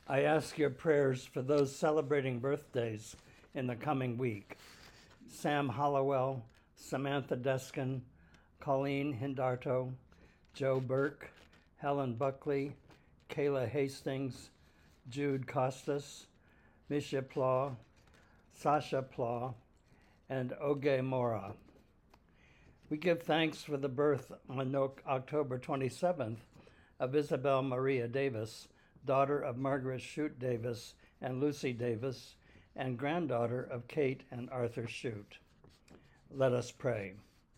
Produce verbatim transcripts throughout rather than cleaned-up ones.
I ask your prayers for those celebrating birthdays in the coming week. Sam Hollowell, Samantha Deskin, Colleen Hindarto, Joe Burke, Helen Buckley, Kayla Hastings, Jude Costas, Misha Plaw, Sasha Plaw, and Oge Mora. We give thanks for the birth on October twenty-seventh of Isabel Maria Davis, daughter of Margaret Shute Davis and Lucy Davis, and granddaughter of Kate and Arthur Shute. Let us pray.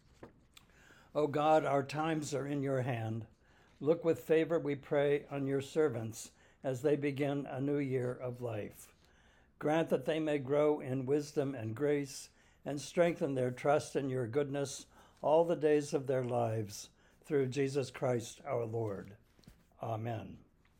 O God, our times are in your hand. Look with favor, we pray, on your servants as they begin a new year of life. Grant that they may grow in wisdom and grace and strengthen their trust in your goodness all the days of their lives, through Jesus Christ our Lord. Amen.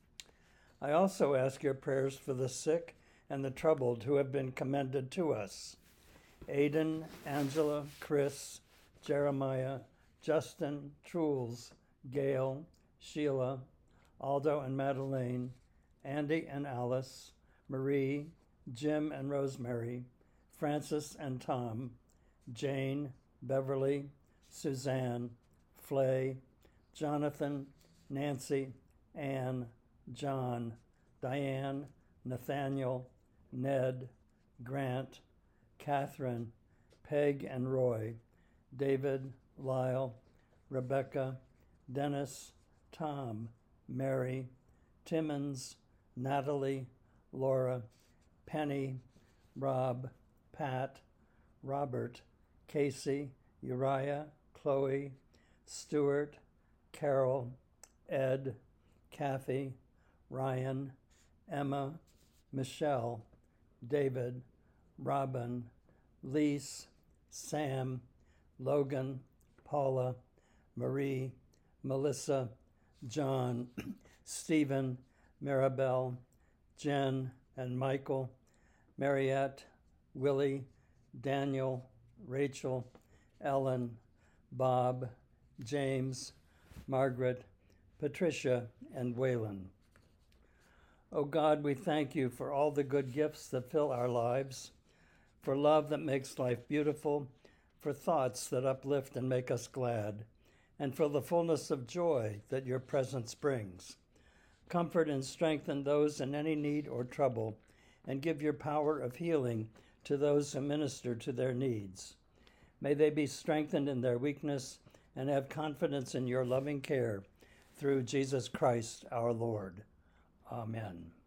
I also ask your prayers for the sick and the troubled who have been commended to us. Aidan, Angela, Chris, Jeremiah, Justin, Truls, Gail, Sheila, Aldo and Madeleine, Andy and Alice, Marie, Jim and Rosemary, Francis and Tom, Jane, Beverly, Suzanne, Flay, Jonathan, Nancy, Anne, John, Diane, Nathaniel, Ned, Grant, Catherine, Peg and Roy, David, Lyle, Rebecca, Dennis, Tom, Mary, Timmons, Natalie, Laura, Penny, Rob, Pat, Robert, Casey, Uriah, Chloe, Stuart, Carol, Ed, Kathy, Ryan, Emma, Michelle, David, Robin, Lise, Sam, Logan, Paula, Marie, Melissa, John, Stephen, Maribel, Jen and Michael, Mariette, Willie, Daniel, Rachel, Ellen, Bob, James, Margaret, Patricia, and Waylon. O God, we thank you for all the good gifts that fill our lives, for love that makes life beautiful, for thoughts that uplift and make us glad, and for the fullness of joy that your presence brings. Comfort and strengthen those in any need or trouble, and give your power of healing to those who minister to their needs. May they be strengthened in their weakness and have confidence in your loving care, through Jesus Christ our Lord. Amen.